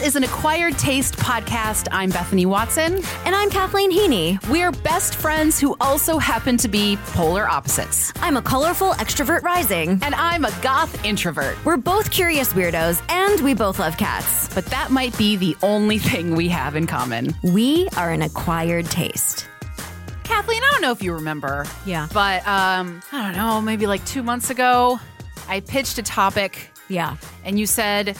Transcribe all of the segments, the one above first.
is an Acquired Taste podcast. I'm Bethany Watson. And I'm Kathleen Heaney. We're best friends who also happen to be polar opposites. I'm a colorful extrovert rising. And I'm a goth introvert. We're both curious weirdos, and we both love cats. But that might be the only thing we have in common. We are an acquired taste. Kathleen, I don't know if you remember. Yeah. But, I don't know, maybe like 2 months ago, I pitched a topic. Yeah. And you said,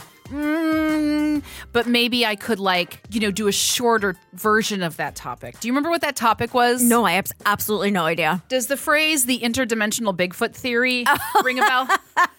but maybe I could do a shorter version of that topic. Do you remember what that topic was? No, I have absolutely no idea. Does the phrase the interdimensional Bigfoot theory ring a bell?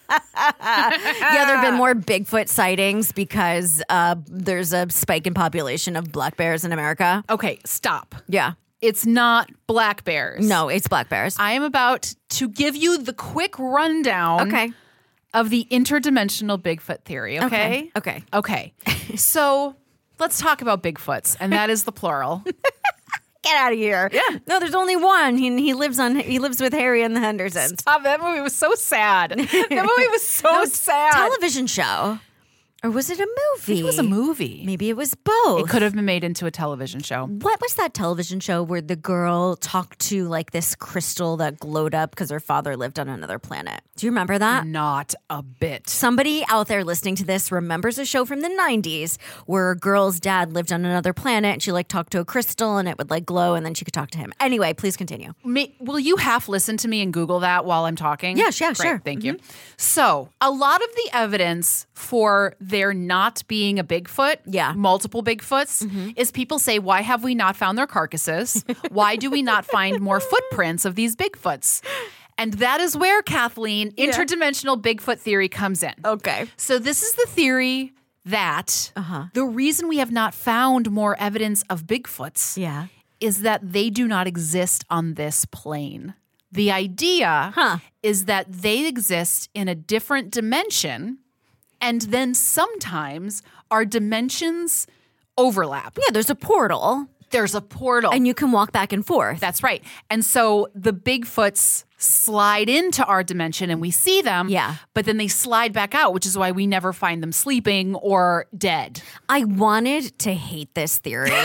Yeah, there have been more Bigfoot sightings because there's a spike in population of black bears in America. Okay, stop. Yeah. It's not black bears. No, it's black bears. I am about to give you the quick rundown. Okay. Of the interdimensional Bigfoot theory, okay? Okay. So let's talk about Bigfoots, and that is the plural. Get out of here. Yeah. No, there's only one. He lives with Harry and the Hendersons. Stop, that movie was so sad. That movie was so sad. Television show. Or was it a movie? It was a movie. Maybe it was both. It could have been made into a television show. What was that television show where the girl talked to like this crystal that glowed up because her father lived on another planet? Do you remember that? Not a bit. Somebody out there listening to this remembers a show from the 90s where a girl's dad lived on another planet and she like talked to a crystal and it would like glow and then she could talk to him. Anyway, please continue. Will you half listen to me and Google that while I'm talking? Yeah, Great, sure. Thank you. So a lot of the evidence for there not being a Bigfoot, multiple Bigfoots, is people say, why have we not found their carcasses? Why do we not find more footprints of these Bigfoots? And that is where, Kathleen, interdimensional Bigfoot theory comes in. Okay. So this is the theory that the reason we have not found more evidence of Bigfoots is that they do not exist on this plane. The idea is that they exist in a different dimension, and then sometimes our dimensions overlap. Yeah, there's a portal. There's a portal. And you can walk back and forth. That's right. And so the Bigfoots slide into our dimension and we see them. Yeah. But then they slide back out, which is why we never find them sleeping or dead. I wanted to hate this theory.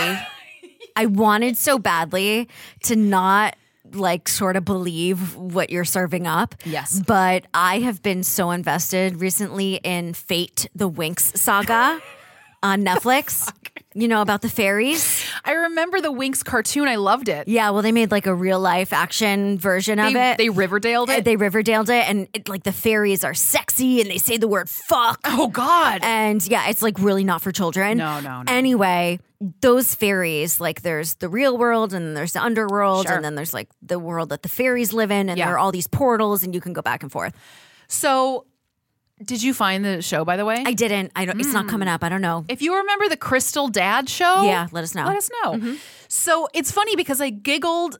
I wanted so badly to not sort of believe what you're serving up. Yes. But I have been so invested recently in Fate, the Winx saga on Netflix. You know, about the fairies? I remember the Winx cartoon. I loved it. Yeah, well, they made like a real life action version of it. They Riverdaled it? They Riverdaled it. And the fairies are sexy and they say the word fuck. Oh, God. And yeah, it's like really not for children. No. Anyway, those fairies, there's the real world and there's the underworld. Sure. And then there's the world that the fairies live in. And there are all these portals and you can go back and forth. So did you find the show, by the way? I didn't. It's not coming up. I don't know. If you remember the Crystal Dad show, let us know. Mm-hmm. So it's funny because I giggled.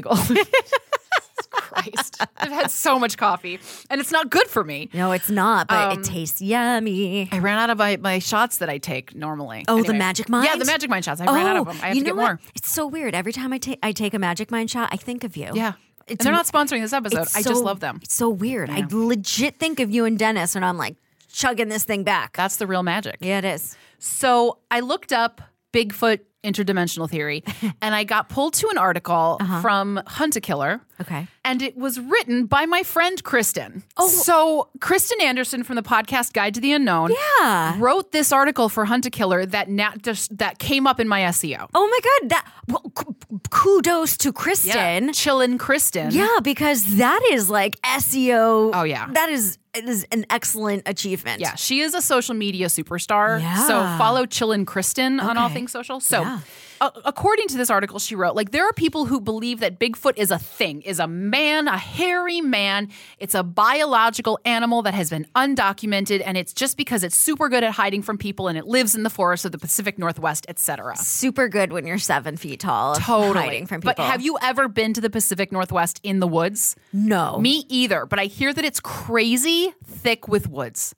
Christ, I've had so much coffee, and it's not good for me. No, it's not, but it tastes yummy. I ran out of my shots that I take normally. Oh, anyway. the Magic Mind? Yeah, the Magic Mind shots. I ran out of them. I have to get more. It's so weird. Every time I take a Magic Mind shot, I think of you. Yeah. And they're not sponsoring this episode. I just love them. It's so weird. Yeah. I legit think of you and Dennis when I'm chugging this thing back. That's the real magic. Yeah, it is. So I looked up Bigfoot interdimensional theory and I got pulled to an article from Hunt-A-Killer. Okay. And it was written by my friend Kristen. Oh. So Kristen Anderson from the podcast Guide to the Unknown wrote this article for Hunt-A-Killer that came up in my SEO. Oh my God. Kudos to Kristen. Yeah. Chillin' Kristen. Yeah, because that is SEO. Oh, yeah. It is an excellent achievement. Yeah, she is a social media superstar. Yeah. So follow Chillin' Kristen on all things social. So according to this article she wrote, there are people who believe that Bigfoot is a thing, is a man, a hairy man. It's a biological animal that has been undocumented, and it's just because it's super good at hiding from people and it lives in the forests of the Pacific Northwest, etc. Super good when you're 7 feet tall. Totally. Hiding from people. But have you ever been to the Pacific Northwest in the woods? No. Me either. But I hear that it's crazy, thick with woods.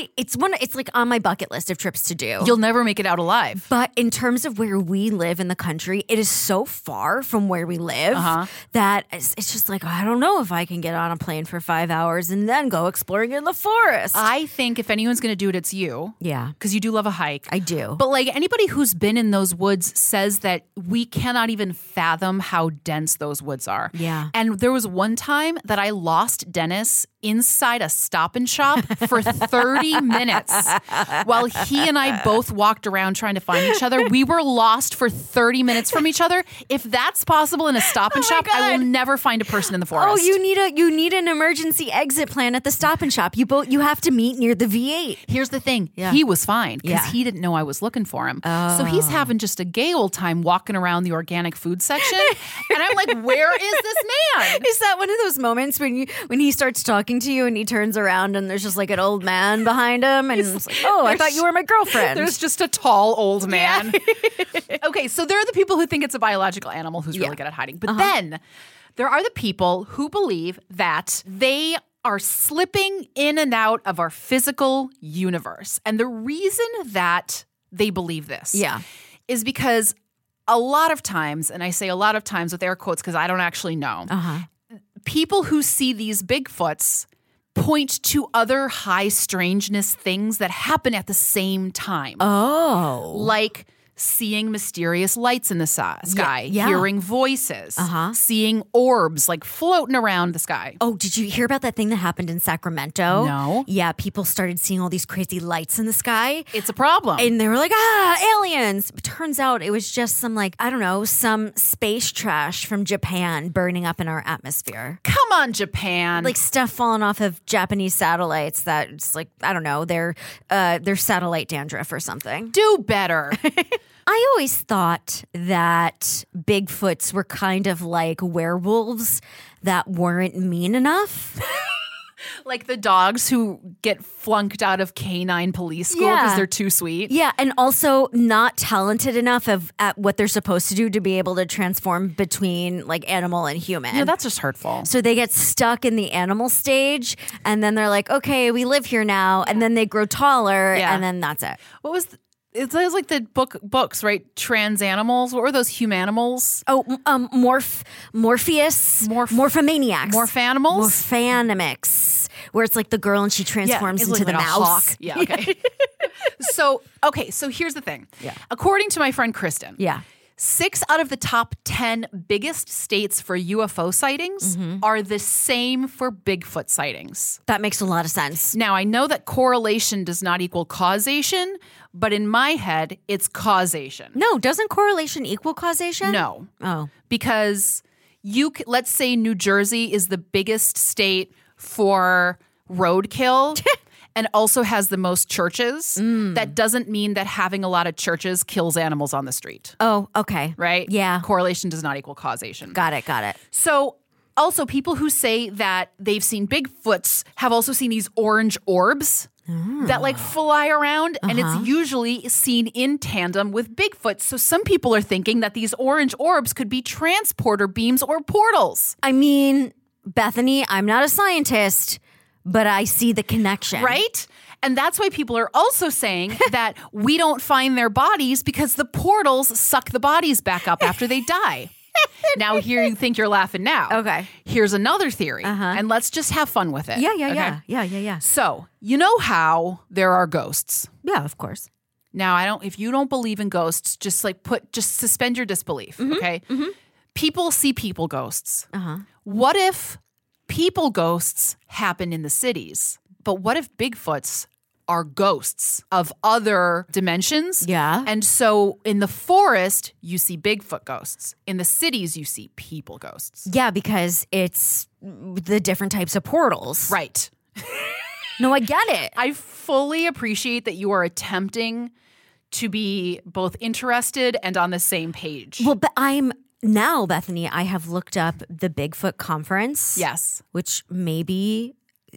It's like on my bucket list of trips to do. You'll never make it out alive. But in terms of where we live in the country, it is so far from where we live that it's just like, I don't know if I can get on a plane for 5 hours and then go exploring in the forest. I think if anyone's going to do it, it's you. Yeah. Because you do love a hike. I do. But like anybody who's been in those woods says that we cannot even fathom how dense those woods are. Yeah. And there was one time that I lost Dennis inside a Stop and Shop for 30 minutes while he and I both walked around trying to find each other. We were lost for 30 minutes from each other. If that's possible in a Stop and Shop, I will never find a person in the forest. Oh, you need an emergency exit plan at the Stop and Shop. You have to meet near the V8. Here's the thing. Yeah. He was fine because he didn't know I was looking for him. So he's having just a gay old time walking around the organic food section. And I'm like, where is this man? Is that one of those moments when he starts talking to you and he turns around and there's just like an old man behind him and it's like, oh, I thought you were my girlfriend. There's just a tall old man. Yeah. Okay, so there are the people who think it's a biological animal who's really good at hiding. But then there are the people who believe that they are slipping in and out of our physical universe. And the reason that they believe this is because a lot of times, and I say a lot of times with air quotes because I don't actually know, people who see these Bigfoots point to other high strangeness things that happen at the same time. Oh. Like seeing mysterious lights in the sky, hearing voices, seeing orbs like floating around the sky. Oh, did you hear about that thing that happened in Sacramento? No. Yeah, people started seeing all these crazy lights in the sky. It's a problem. And they were like, aliens. But turns out it was just some space trash from Japan burning up in our atmosphere. Come on, Japan. Like stuff falling off of Japanese satellites that it's like, I don't know, they're satellite dandruff or something. Do better. I always thought that Bigfoots were kind of like werewolves that weren't mean enough. Like the dogs who get flunked out of canine police school because they're too sweet. Yeah, and also not talented enough at what they're supposed to do to be able to transform between like animal and human. Yeah, that's just hurtful. So they get stuck in the animal stage and then they're like, okay, we live here now. And then they grow taller and then that's it. What was... It was like the books, right? Trans animals. What were those humanimals? Oh, Morpheus. Morphamaniacs. Morphanimals? Morphanimics. Where it's like the girl and she transforms into the mouse. Hawk. Yeah, okay. So here's the thing. Yeah. According to my friend Kristen. Yeah. 6 out of the top 10 biggest states for UFO sightings are the same for Bigfoot sightings. That makes a lot of sense. Now, I know that correlation does not equal causation, but in my head, it's causation. No, doesn't correlation equal causation? No. Oh. Because let's say New Jersey is the biggest state for roadkill. And also has the most churches. That doesn't mean that having a lot of churches kills animals on the street. Oh, okay. Right? Yeah. Correlation does not equal causation. Got it. So also people who say that they've seen Bigfoots have also seen these orange orbs that like fly around and it's usually seen in tandem with Bigfoot. So some people are thinking that these orange orbs could be transporter beams or portals. I mean, Bethany, I'm not a scientist, but I see the connection. Right? And that's why people are also saying that we don't find their bodies because the portals suck the bodies back up after they die. Now, here you think you're laughing now. Okay. Here's another theory. And let's just have fun with it. Yeah. So, you know how there are ghosts? Yeah, of course. Now, if you don't believe in ghosts, just suspend your disbelief, okay? People see people ghosts. What if people ghosts happen in the cities, but what if Bigfoots are ghosts of other dimensions? Yeah. And so in the forest, you see Bigfoot ghosts. In the cities, you see people ghosts. Yeah, because it's the different types of portals. Right. No, I get it. I fully appreciate that you are attempting to be both interested and on the same page. Well, but now, Bethany, I have looked up the Bigfoot conference. Yes. Which maybe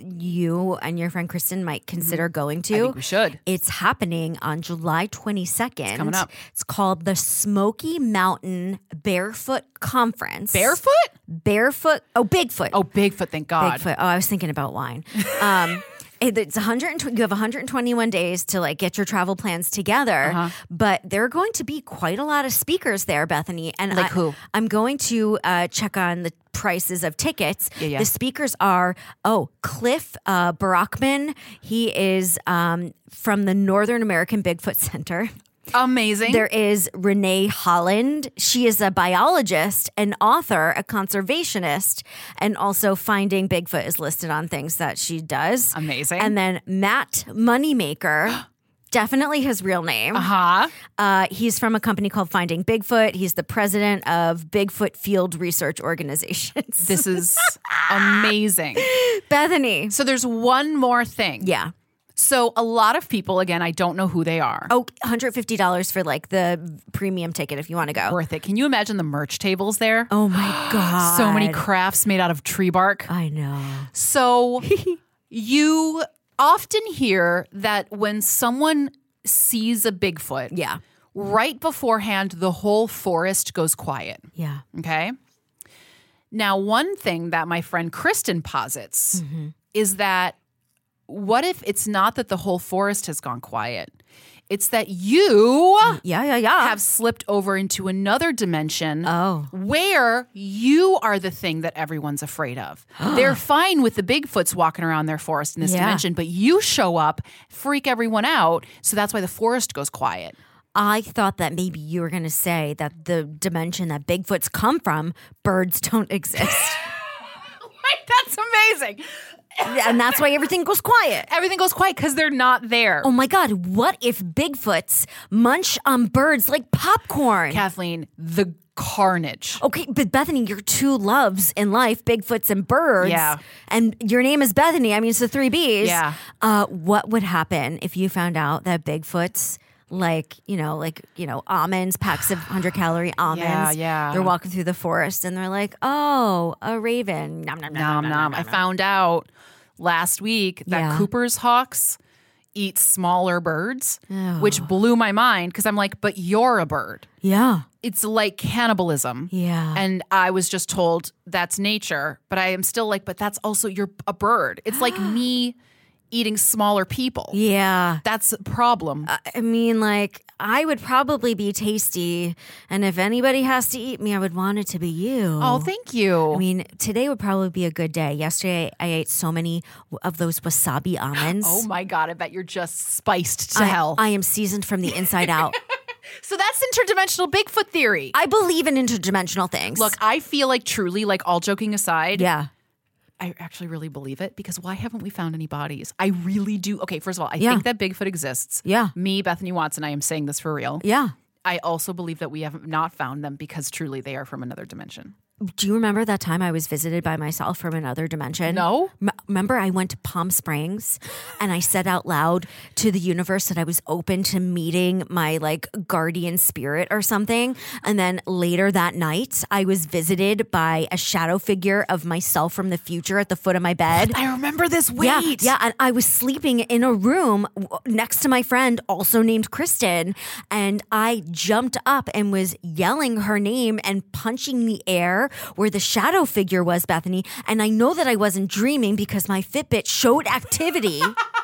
you and your friend Kristen might consider going to. I think we should. It's happening on July 22nd. It's coming up. It's called the Smoky Mountain Barefoot Conference. Barefoot? Barefoot. Oh, Bigfoot. Oh, Bigfoot, thank God. Bigfoot. Oh, I was thinking about wine. It's 120. You have 121 days to like get your travel plans together, but there are going to be quite a lot of speakers there, Bethany. And like who? I'm going to check on the prices of tickets. Yeah. The speakers are Cliff Barackman. He is from the Northern American Bigfoot Center. Amazing. There is Renee Holland. She is a biologist, an author, a conservationist, and also Finding Bigfoot is listed on things that she does. Amazing. And then Matt Moneymaker, definitely his real name. He's from a company called Finding Bigfoot. He's the president of Bigfoot Field Research Organizations. This is amazing. Bethany. So there's one more thing. Yeah. So a lot of people, again, I don't know who they are. Oh, $150 for like the premium ticket if you want to go. Worth it. Can you imagine the merch tables there? Oh my God. So many crafts made out of tree bark. I know. So you often hear that when someone sees a Bigfoot, right beforehand, the whole forest goes quiet. Yeah. Okay? Now, one thing that my friend Kristen posits is that what if it's not that the whole forest has gone quiet? It's that you have slipped over into another dimension where you are the thing that everyone's afraid of. They're fine with the Bigfoots walking around their forest in this dimension, but you show up, freak everyone out, so that's why the forest goes quiet. I thought that maybe you were going to say that the dimension that Bigfoots come from, birds don't exist. Wait, that's amazing. And that's why everything goes quiet. Everything goes quiet because they're not there. Oh my God, what if Bigfoots munch on birds like popcorn? Kathleen, the carnage. Okay, but Bethany, your two loves in life, Bigfoots and birds. Yeah. And your name is Bethany. I mean, it's the 3 Bs. Yeah. What would happen if you found out that Bigfoots like almonds, packs of 100-calorie almonds. Yeah. They're walking through the forest and they're like, oh, a raven. Nom, nom, nom, nom, nom, nom. I found out last week that Cooper's hawks eat smaller birds, which blew my mind because I'm like, but you're a bird. Yeah. It's like cannibalism. Yeah. And I was just told that's nature, but I am still like, but that's also, you're a bird. It's like me eating smaller people. Yeah. That's a problem. I mean, like, I would probably be tasty, and if anybody has to eat me, I would want it to be you. Oh, thank you. I mean, today would probably be a good day. Yesterday, I ate so many of those wasabi almonds. Oh my God, I bet you're just spiced to hell. I am seasoned from the inside out. So that's interdimensional Bigfoot theory. I believe in interdimensional things. Look, I feel like truly, like all joking aside. Yeah. I actually really believe it because why haven't we found any bodies? I really do. Okay, first of all, I think that Bigfoot exists. Yeah. Me, Bethany Watson, I am saying this for real. Yeah. I also believe that we have not found them because truly they are from another dimension. Do you remember that time I was visited by myself from another dimension? No. Remember I went to Palm Springs and I said out loud to the universe that I was open to meeting my like guardian spirit or something. And then later that night, I was visited by a shadow figure of myself from the future at the foot of my bed. I remember this. Wait. Yeah. And I was sleeping in a room next to my friend, also named Kristen. And I jumped up and was yelling her name and punching the air where the shadow figure was, Bethany. And I know that I wasn't dreaming because my Fitbit showed activity.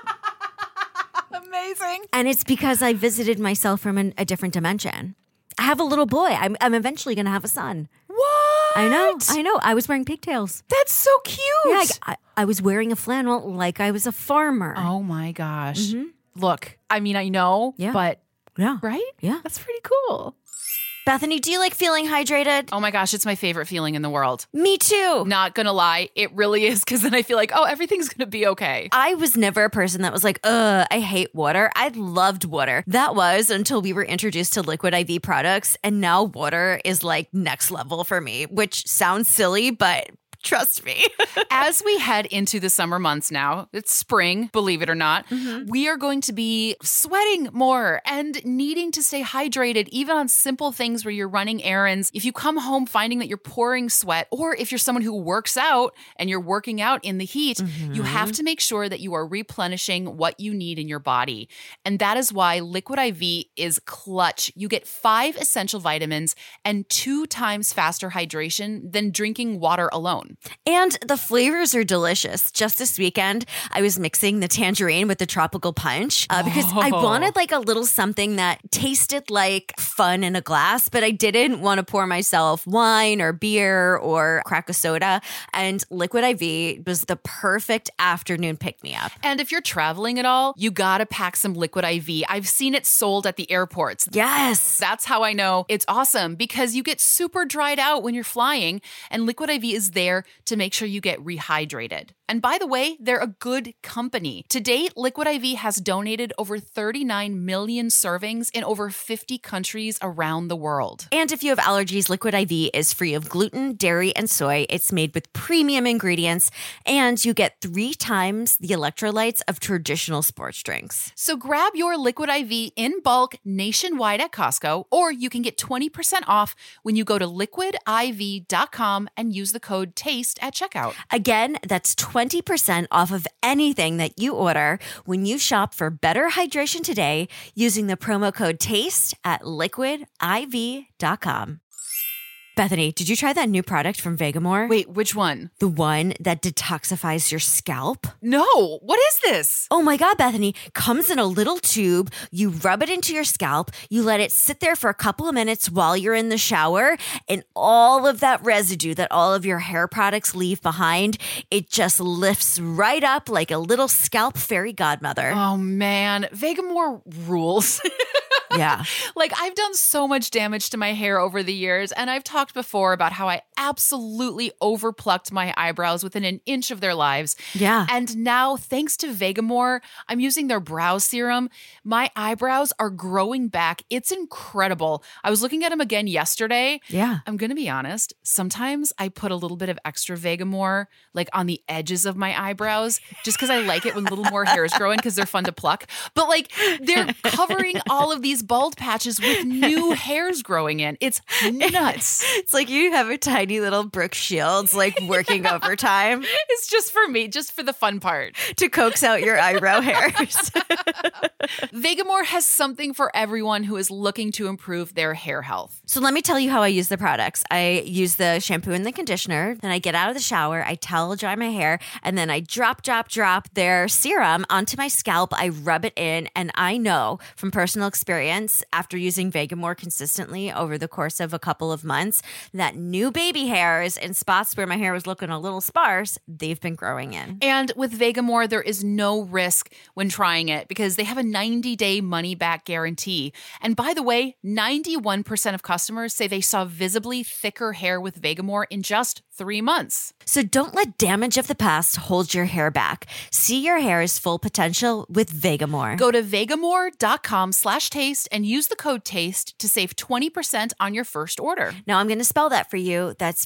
Amazing. And it's because I visited myself from a different dimension. I have a little boy. I'm eventually going to have a son. What? I know. I was wearing pigtails. That's so cute. Yeah, I was wearing a flannel like I was a farmer. Oh my gosh. Mm-hmm. Look, I mean, I know, but right? Yeah. That's pretty cool. Bethany, do you like feeling hydrated? Oh my gosh, it's my favorite feeling in the world. Me too. Not gonna lie, it really is because then I feel like, oh, everything's gonna be okay. I was never a person that was like, I hate water. I loved water. That was until we were introduced to Liquid IV products. And now water is like next level for me, which sounds silly, but trust me. As we head into the summer months now, it's spring, believe it or not, we are going to be sweating more and needing to stay hydrated, even on simple things where you're running errands. If you come home finding that you're pouring sweat, or if you're someone who works out and you're working out in the heat, you have to make sure that you are replenishing what you need in your body. And that is why Liquid IV is clutch. You get 5 essential vitamins and 2 times faster hydration than drinking water alone. And the flavors are delicious. Just this weekend, I was mixing the tangerine with the tropical punch because I wanted like a little something that tasted like fun in a glass, but I didn't want to pour myself wine or beer or crack a soda. And Liquid IV was the perfect afternoon pick-me-up. And if you're traveling at all, you gotta pack some Liquid IV. I've seen it sold at the airports. Yes. That's how I know it's awesome, because you get super dried out when you're flying, and Liquid IV is there to make sure you get rehydrated. And by the way, they're a good company. To date, Liquid IV has donated over 39 million servings in over 50 countries around the world. And if you have allergies, Liquid IV is free of gluten, dairy, and soy. It's made with premium ingredients, and you get 3 times the electrolytes of traditional sports drinks. So grab your Liquid IV in bulk nationwide at Costco, or you can get 20% off when you go to liquidiv.com and use the code TASTE at checkout. Again, that's 20% off of anything that you order when you shop for better hydration today using the promo code TASTE at liquidiv.com. Bethany, did you try that new product from Vegamour? Wait, which one? The one that detoxifies your scalp? No, what is this? Oh my God, Bethany. Comes in a little tube. You rub it into your scalp. You let it sit there for a couple of minutes while you're in the shower. And all of that residue that all of your hair products leave behind, it just lifts right up like a little scalp fairy godmother. Oh man, Vegamour rules. Yeah. Like, I've done so much damage to my hair over the years, and I've talked before about how I absolutely overplucked my eyebrows within an inch of their lives. Yeah. And now, thanks to Vegamour, I'm using their brow serum. My eyebrows are growing back. It's incredible. I was looking at them again yesterday. Yeah. I'm going to be honest. Sometimes I put a little bit of extra Vegamour, like on the edges of my eyebrows, just because I like it when little more hairs grow in, because they're fun to pluck. But like, they're covering all of these bald patches with new hairs growing in. It's nuts. It's like you have a tiny little Brooke Shields like working overtime. It's just for me, just for the fun part. To coax out your eyebrow hairs. Vegamour has something for everyone who is looking to improve their hair health. So let me tell you how I use the products. I use the shampoo and the conditioner. Then I get out of the shower. I towel dry my hair. And then I drop their serum onto my scalp. I rub it in. And I know from personal experience, after using Vegamour consistently over the course of a couple of months, that new baby hairs in spots where my hair was looking a little sparse, they've been growing in. And with Vegamour, there is no risk when trying it because they have a 90-day money-back guarantee. And by the way, 91% of customers say they saw visibly thicker hair with Vegamour in just 3 months. So don't let damage of the past hold your hair back. See your hair's full potential with Vegamour. Go to vegamour.com/taste and use the code TASTE to save 20% on your first order. Now I'm going to spell that for you. That's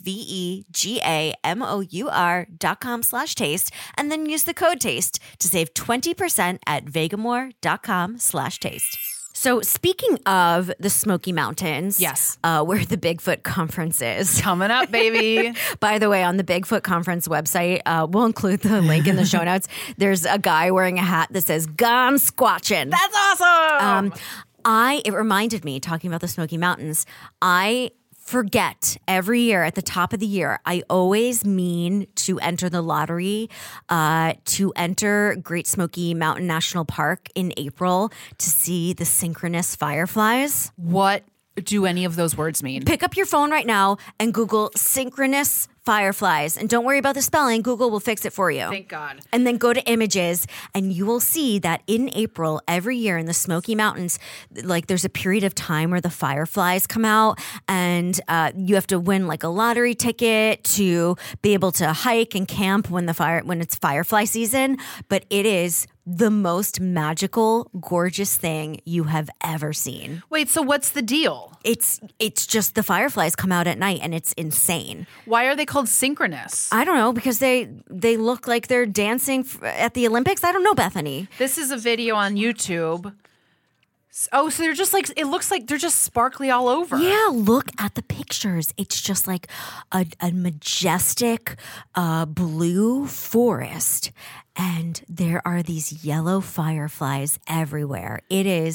VEGAMOUR.com/taste. And then use the code TASTE to save 20% at vegamour.com/taste. So speaking of the Smoky Mountains, yes, where the Bigfoot Conference is. Coming up, baby. By the way, on the Bigfoot Conference website, we'll include the link in the show notes. There's a guy wearing a hat that says, "Gone Squatchin'." That's awesome. It reminded me, talking about the Smoky Mountains, I forget every year at the top of the year, I always mean to enter the lottery, to enter Great Smoky Mountain National Park in April to see the synchronous fireflies. What do any of those words mean? Pick up your phone right now and Google synchronous fireflies. And don't worry about the spelling. Google will fix it for you. Thank God. And then go to images and you will see that in April every year in the Smoky Mountains, like there's a period of time where the fireflies come out and you have to win like a lottery ticket to be able to hike and camp when it's firefly season. But it is the most magical, gorgeous thing you have ever seen. Wait, so what's the deal? It's just the fireflies come out at night and it's insane. Why are they called synchronous? I don't know, because they look like they're dancing at the Olympics. I don't know, Bethany. This is a video on YouTube. Oh, so they're just like, it looks like they're just sparkly all over. Yeah, look at the pictures. It's just like a majestic blue forest. And there are these yellow fireflies everywhere. It is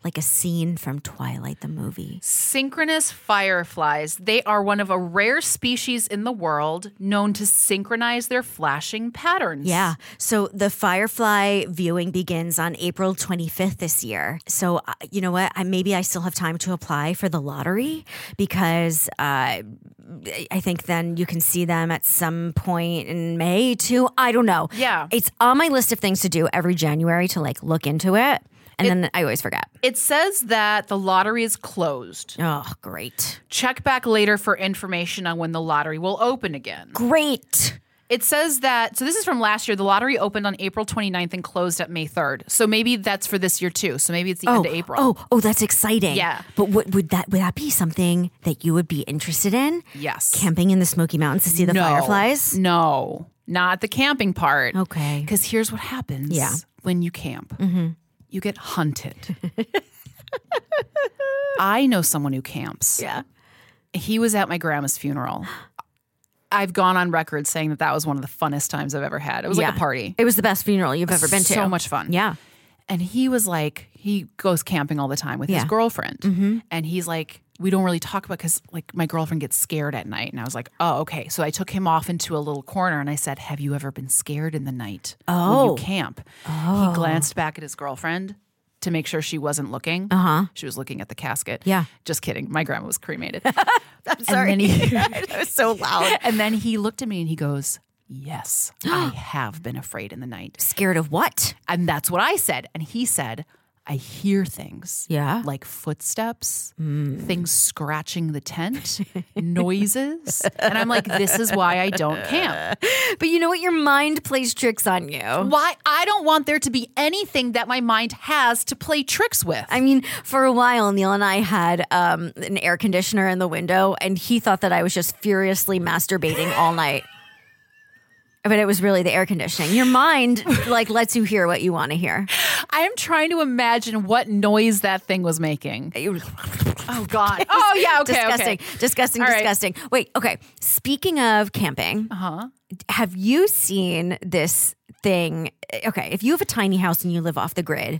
like a scene from Twilight, the movie. Synchronous fireflies. They are one of a rare species in the world known to synchronize their flashing patterns. Yeah. So the firefly viewing begins on April 25th this year. So you know what? Maybe I still have time to apply for the lottery because I think then you can see them at some point in May too. I don't know. Yeah. It's on my list of things to do every January to like look into it. And then I always forget. It says that the lottery is closed. Oh, great. Check back later for information on when the lottery will open again. Great. It says that, so this is from last year, the lottery opened on April 29th and closed at May 3rd. So maybe that's for this year too. So maybe it's the end of April. Oh, that's exciting. Yeah. But would that be something that you would be interested in? Yes. Camping in the Smoky Mountains to see the fireflies? No, not the camping part. Okay. Because here's what happens when you camp. Mm-hmm. You get hunted. I know someone who camps. Yeah. He was at my grandma's funeral. I've gone on record saying that was one of the funnest times I've ever had. It was like a party. It was the best funeral you've ever been to. So much fun. Yeah. And he was like, he goes camping all the time with his girlfriend. Mm-hmm. And he's like, we don't really talk about because like my girlfriend gets scared at night. And I was like, oh, okay. So I took him off into a little corner and I said, have you ever been scared in the night when you camp? Oh. He glanced back at his girlfriend to make sure she wasn't looking. Uh-huh. She was looking at the casket. Yeah. Just kidding. My grandma was cremated. I'm sorry. And then that was so loud. And then he looked at me and he goes, yes, I have been afraid in the night. Scared of what? And that's what I said. And he said, I hear things. Yeah. Like footsteps, things scratching the tent, noises. And I'm like, this is why I don't camp. But you know what? Your mind plays tricks on you. Why? I don't want there to be anything that my mind has to play tricks with. I mean, for a while, Neil and I had an air conditioner in the window, and he thought that I was just furiously masturbating all night. But it was really the air conditioning. Your mind like lets you hear what you want to hear. I am trying to imagine what noise that thing was making. Oh, God. Oh, yeah. Okay. Disgusting. Okay. Disgusting. All disgusting. Right. Wait. Okay. Speaking of camping, have you seen this thing? Okay. If you have a tiny house and you live off the grid,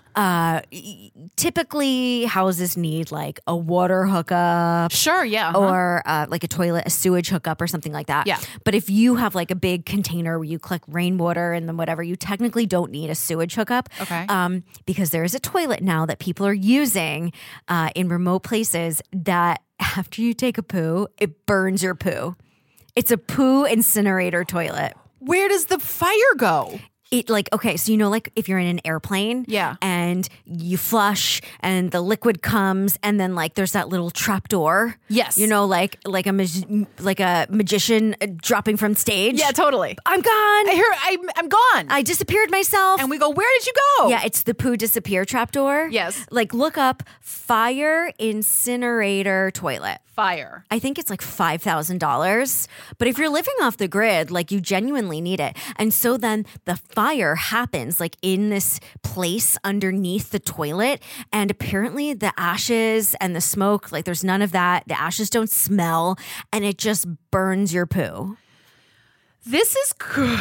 typically houses need like a water hookup. Sure. Yeah. Or like a sewage hookup or something like that. Yeah. But if you have like a big container where you collect rainwater and then whatever, you technically don't need a sewage hookup. Okay. Because there is a toilet now that people are using in remote places that after you take a poo, it burns your poo. It's a poo incinerator toilet. Where does the fire go? It like, okay, so you know, like if you're in an airplane and you flush and the liquid comes and then like there's that little trap door. Yes. You know, like a magician dropping from stage. Yeah, totally. I'm gone. I'm gone. I disappeared myself. And we go, where did you go? Yeah, it's the poo disappear trap door. Yes. Like look up fire incinerator toilet. Fire. I think it's like $5,000. But if you're living off the grid, like you genuinely need it. And so then the fire happens like in this place underneath the toilet. And apparently the ashes and the smoke, like there's none of that. The ashes don't smell and it just burns your poo. This is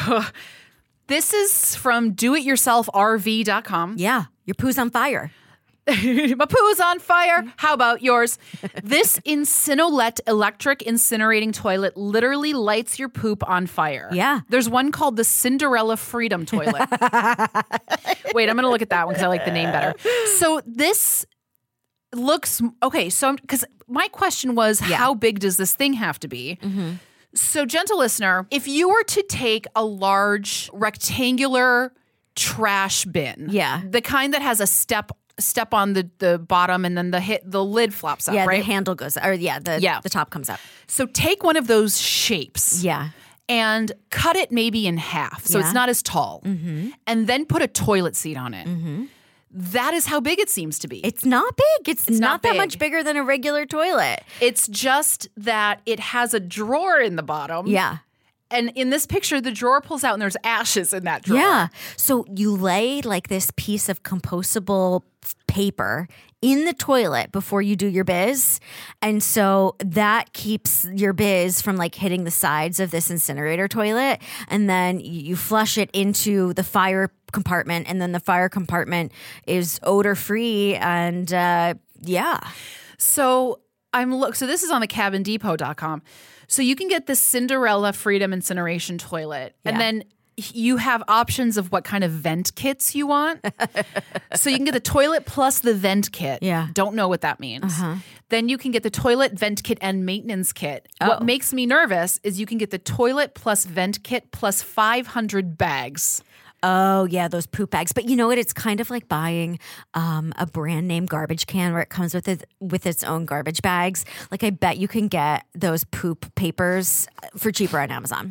from doityourselfrv.com. Yeah. Your poo's on fire. My poo's on fire. How about yours? This Incinolette electric incinerating toilet literally lights your poop on fire. Yeah. There's one called the Cinderella Freedom Toilet. Wait, I'm going to look at that one because I like the name better. So this looks, okay, so because my question was, how big does this thing have to be? Mm-hmm. So gentle listener, if you were to take a large rectangular trash bin, the kind that has a step on the bottom and then the lid flops up, right? The handle goes, or the top comes up. So take one of those shapes. Yeah. And cut it maybe in half so it's not as tall. Mm-hmm. And then put a toilet seat on it. Mm-hmm. That is how big it seems to be. It's not big. It's not that big. much bigger than a regular toilet. It's just that it has a drawer in the bottom. Yeah. And in this picture, the drawer pulls out and there's ashes in that drawer. Yeah. So you lay like this piece of compostable paper in the toilet before you do your biz. And so that keeps your biz from like hitting the sides of this incinerator toilet. And then you flush it into the fire compartment. And then the fire compartment is odor free. And yeah. So so this is on the cabindepot.com. So you can get the Cinderella Freedom Incineration Toilet. Yeah. And then you have options of what kind of vent kits you want. So you can get the toilet plus the vent kit. Yeah. Don't know what that means. Then you can get the toilet, vent kit, and maintenance kit. Oh. What makes me nervous is you can get the toilet plus vent kit plus 500 bags. Oh, yeah, those poop bags. But you know what? It's kind of like buying a brand name garbage can where it comes with its own garbage bags. Like I bet you can get those poop papers for cheaper on Amazon.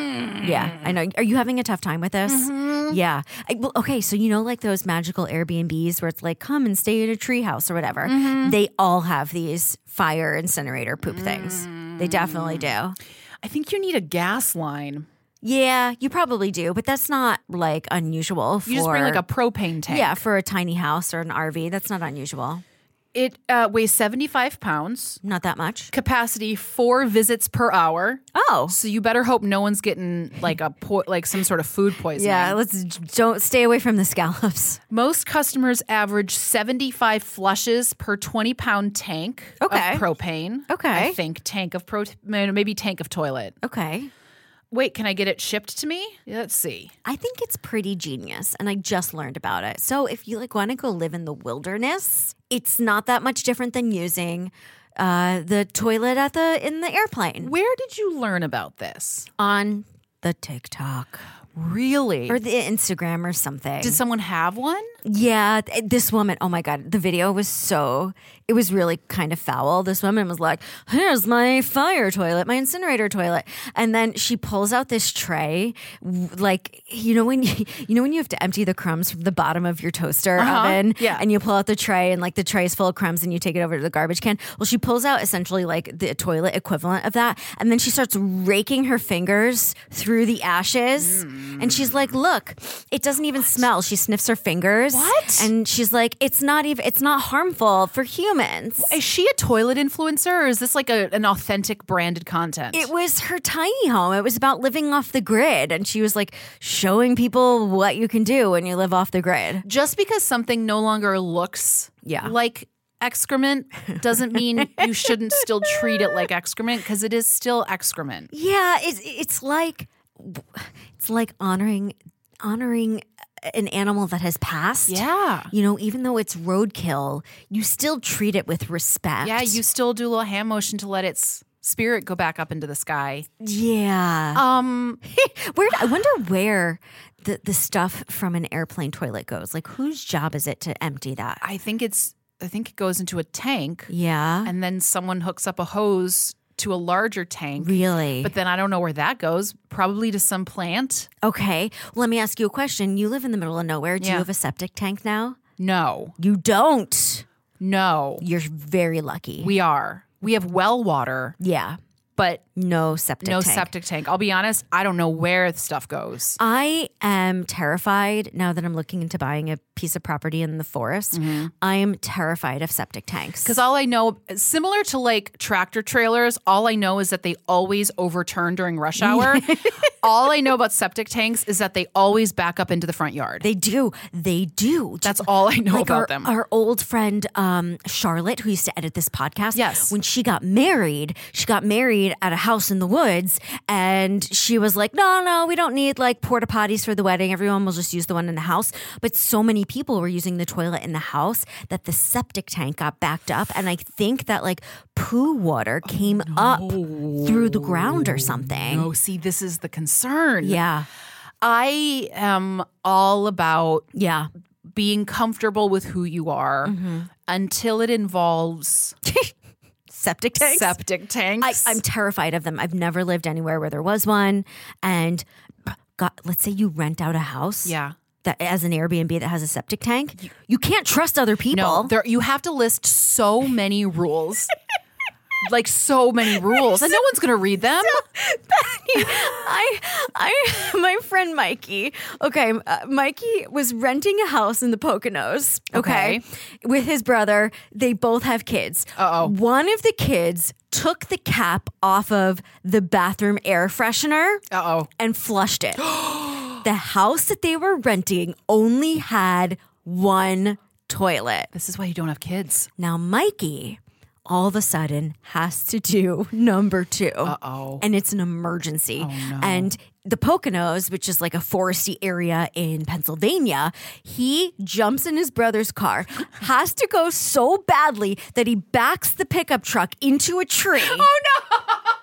Yeah, I know. Are you having a tough time with this? Yeah. Well, okay, so you know like those magical Airbnbs where it's like, come and stay at a treehouse or whatever. They all have these fire incinerator poop things. They definitely do. I think you need a gas line. Yeah, you probably do, but that's not like unusual. You just bring like a propane tank. Yeah, for a tiny house or an RV. That's not unusual. It weighs 75 pounds. Not that much. Capacity 4 visits per hour. Oh. So you better hope no one's getting like like some sort of food poisoning. Yeah, don't stay away from the scallops. Most customers average 75 flushes per 20-pound tank of propane. Okay. I think tank of maybe tank of toilet. Okay. Wait, can I get it shipped to me? Let's see. I think it's pretty genius, and I just learned about it. So if you like want to go live in the wilderness, it's not that much different than using the toilet in the airplane. Where did you learn about this? On the TikTok. Really? Or the Instagram or something. Did someone have one? Yeah, this woman, oh my God, the video was it was really kind of foul. This woman was like, here's my fire toilet, my incinerator toilet. And then she pulls out this tray, like, you know when you have to empty the crumbs from the bottom of your toaster oven? Yeah. And you pull out the tray and like the tray is full of crumbs and you take it over to the garbage can. Well, she pulls out essentially like the toilet equivalent of that. And then she starts raking her fingers through the ashes. And she's like, look, it doesn't even smell. She sniffs her fingers. What? And she's like, it's not harmful for humans. Is she a toilet influencer or is this like an authentic branded content? It was her tiny home. It was about living off the grid. And she was like showing people what you can do when you live off the grid. Just because something no longer looks like excrement doesn't mean you shouldn't still treat it like excrement because it is still excrement. Yeah, it's like honoring an animal that has passed. Yeah. You know, even though it's roadkill, you still treat it with respect. Yeah, you still do a little hand motion to let its spirit go back up into the sky. Yeah. I wonder where the stuff from an airplane toilet goes. Like, whose job is it to empty that? I think it goes into a tank. Yeah. And then someone hooks up a hose to a larger tank. Really? But then I don't know where that goes. Probably to some plant. Okay. Well, let me ask you a question. You live in the middle of nowhere. Do you have a septic tank now? No. You don't? No. You're very lucky. We are. We have well water. Yeah. But no septic tank. Septic tank. I'll be honest, I don't know where the stuff goes. I am terrified now that I'm looking into buying a piece of property in the forest. I am terrified of septic tanks. Because all I know, similar to like tractor trailers, all I know is that they always overturn during rush hour. All I know about septic tanks is that they always back up into the front yard. They do. They do. That's all I know about them. Our old friend Charlotte, who used to edit this podcast, yes. When she got married at a house in the woods, and she was like, no, we don't need like porta potties for the wedding. Everyone will just use the one in the house. But so many people were using the toilet in the house that the septic tank got backed up. And I think that like poo water came up through the ground or something. No, see, this is the concern. Yeah. I am all about being comfortable with who you are until it involves septic tanks. Septic tanks. I'm terrified of them. I've never lived anywhere where there was one. And let's say you rent out a house. Yeah. That as an Airbnb that has a septic tank. You can't trust other people. No, you have to list so many rules. like so many rules and no one's going to read them. My friend Mikey, Mikey was renting a house in the Poconos, okay, with his brother. They both have kids. Uh-oh. One of the kids took the cap off of the bathroom air freshener and flushed it. The house that they were renting only had one toilet. This is why you don't have kids. Now, Mikey all of a sudden has to do number 2. Uh-oh. And it's an emergency. Oh, no. And the Poconos, which is like a foresty area in Pennsylvania, he jumps in his brother's car, has to go so badly that he backs the pickup truck into a tree. Oh, no.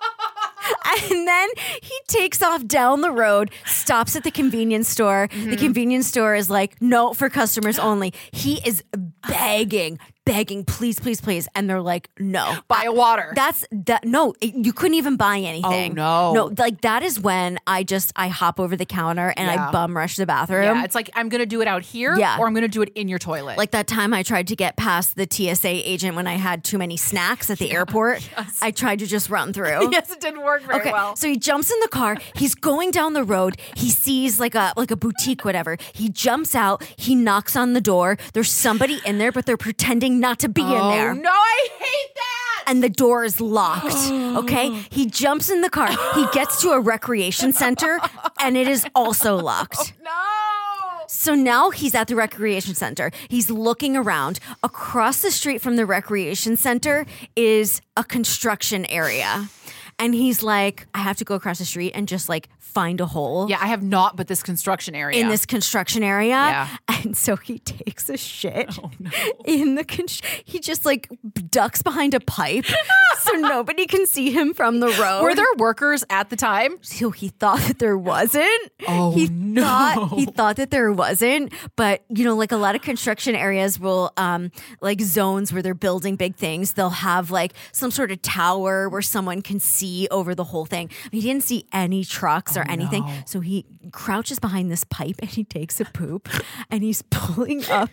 And then he takes off down the road, stops at the convenience store. Mm-hmm. The convenience store is like, no, for customers only. He is begging, please, please, please. And they're like, no. Buy a water. No, you couldn't even buy anything. Oh, no. No, like that is when I hop over the counter and I bum rush the bathroom. Yeah, it's like, I'm going to do it out here or I'm going to do it in your toilet. Like that time I tried to get past the TSA agent when I had too many snacks at the airport. Yes. I tried to just run through. Yes, it didn't work very well. So he jumps in the car. He's going down the road. He sees like a boutique, whatever. He jumps out. He knocks on the door. There's somebody in there, but they're pretending not to be in there. Oh, no, I hate that. And the door is locked. Okay. He jumps in the car. He gets to a recreation center and it is also locked. Oh, no. So now he's at the recreation center. He's looking around. Across the street from the recreation center is a construction area. And he's like, I have to go across the street and just like find a hole. Yeah, I have not, but this construction area. In this construction area. Yeah. And so he takes a shit in the, he just like ducks behind a pipe so nobody can see him from the road. Were there workers at the time? So he thought that there wasn't. Oh, he thought that there wasn't. But, you know, like a lot of construction areas will, like zones where they're building big things, they'll have like some sort of tower where someone can see over the whole thing. He didn't see any trucks or anything. No. So he crouches behind this pipe and he takes a poop and he's pulling up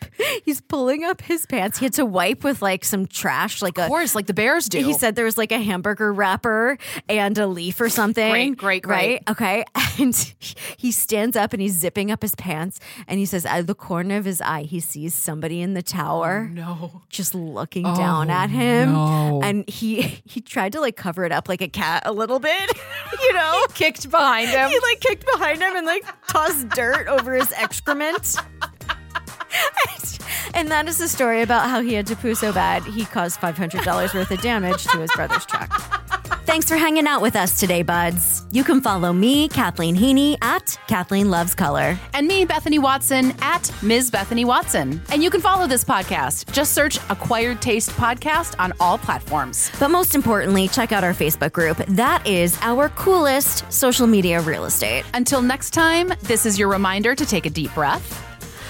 his pants. He had to wipe with like some trash, like of course, like the bears do. He said there was like a hamburger wrapper and a leaf or something. Great. Right? Okay. And he stands up and he's zipping up his pants and he says, out of the corner of his eye, he sees somebody in the tower. Oh, no. Just looking down at him. No. And he tried to like cover it up like a cat a little bit, you know? He kicked behind him. He like kicked behind him and like tossed dirt over his excrement. And that is the story about how he had to poo so bad he caused $500 worth of damage to his brother's truck. Thanks for hanging out with us today, buds. You can follow me, Kathleen Heaney, at Kathleen Loves Color. And me, Bethany Watson, at Ms. Bethany Watson. And you can follow this podcast. Just search Acquired Taste Podcast on all platforms. But most importantly, check out our Facebook group. That is our coolest social media real estate. Until next time, this is your reminder to take a deep breath.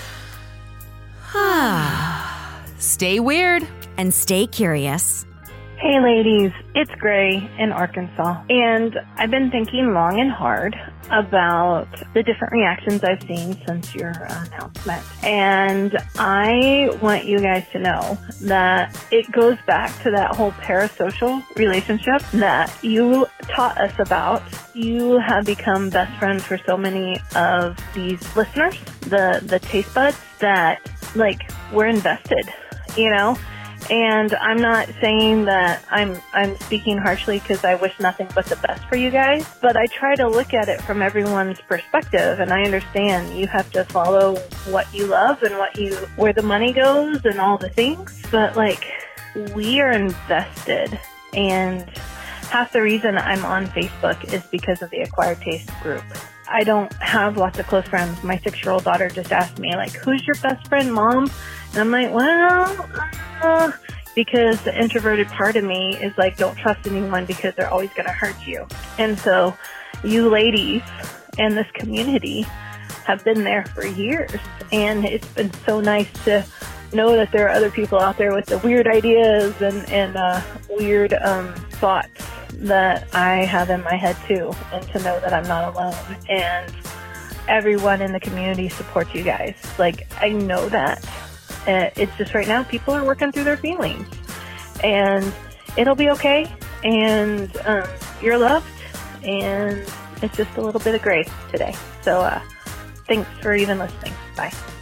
Stay weird. And stay curious. Hey ladies, it's Gray in Arkansas, and I've been thinking long and hard about the different reactions I've seen since your announcement, and I want you guys to know that it goes back to that whole parasocial relationship that you taught us about. You have become best friends for so many of these listeners, the taste buds, that like we're invested, you know? And I'm not saying that I'm speaking harshly because I wish nothing but the best for you guys, but I try to look at it from everyone's perspective, and I understand you have to follow what you love and where the money goes and all the things, but like we are invested, and half the reason I'm on Facebook is because of the Acquired Taste group. I don't have lots of close friends. My 6-year-old daughter just asked me, like, who's your best friend, Mom? And I'm like, well, because the introverted part of me is like, don't trust anyone because they're always going to hurt you. And so you ladies and this community have been there for years. And it's been so nice to know that there are other people out there with the weird ideas and weird thoughts that I have in my head too, and to know that I'm not alone. And everyone in the community supports you guys. Like, I know that. It's just right now people are working through their feelings, and it'll be okay. and you're loved, and it's just a little bit of gray today. So thanks for even listening. Bye.